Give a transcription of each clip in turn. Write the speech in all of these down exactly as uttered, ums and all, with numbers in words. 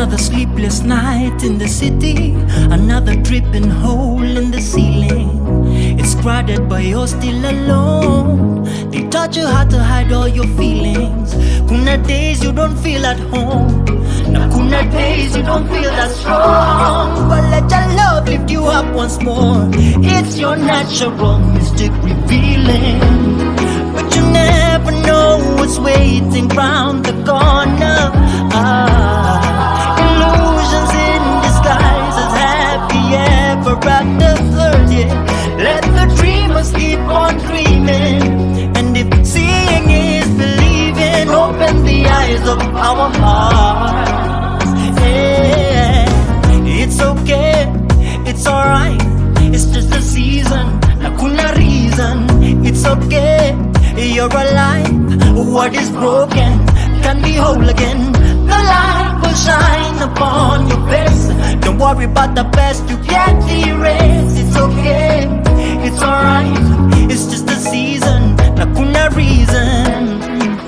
Another sleepless night in the city, another dripping hole in the ceiling. It's crowded but you're still alone. They taught you how to hide all your feelings. Kuna days you don't feel at home. Now kuna days you don't feel that strong. But let your love lift you up once more. It's your natural mystic revealing. But you never know what's waiting round the corner. Ah, illusions in disguise as happy ever after. Yeah. Let the dreamers keep on dreaming. And if seeing is believing, open the eyes of our hearts. Yeah. It's okay, it's alright. It's just a season, na kuna reason. It's okay, you're alive. What is broken can be whole again. The light will shine upon your face. Don't worry about the past, you can't erase. It's okay, it's alright. It's just a season, na kuna reason.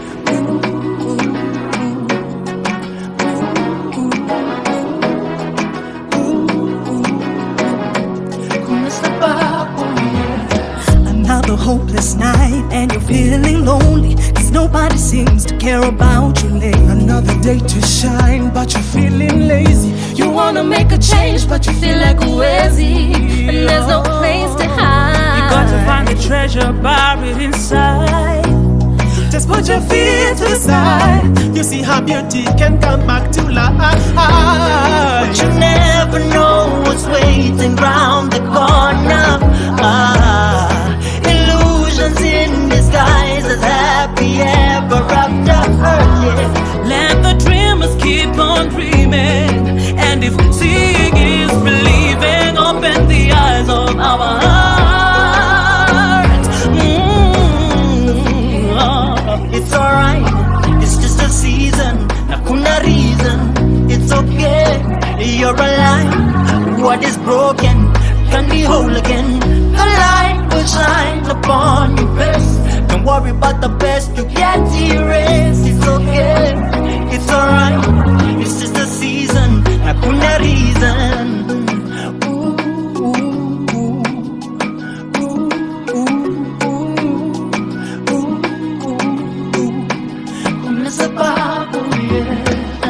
Another hopeless night and you're feeling lonely, cause nobody seems to care about you lately. Another day to shine but you're feeling lazy. You wanna make a change but you feel like a wheezy, and there's no place to hide. You got to find the treasure buried inside. Just put your feet to the side. You see how beauty can come back to life. But you never know what's waiting round the corner. Ah, illusions in disguise as happy ever after. Yeah. Let the dreamers keep on dreaming. And if seeing is believing, open the eyes of our hearts. Mm-hmm. Oh, it's alright, it's just a season, na kuna reason. It's okay, you're alive. What is broken can be whole again. The light will shine upon your face. Don't worry about the past, you can't erase. It's okay, it's alright. It's just a season, na kuna reason. Ooh, ooh, ooh. Ooh, ooh, ooh. Ooh, ooh. Kuna sababu, yeah.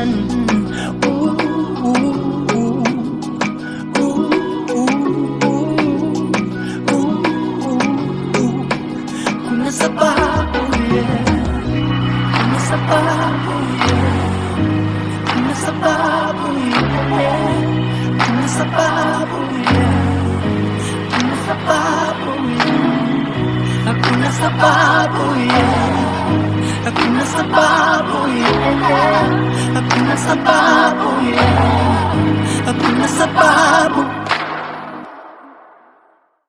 Kuna sababu, yeah. Kuna sababu, yeah. Kuna sababu, yeah. Kuna sababu, yeah. Kuna sababu, yeah. Hakuna sababu, yeah. Hakuna sababu, yeah. Hakuna sababu, yeah. Hakuna sababu.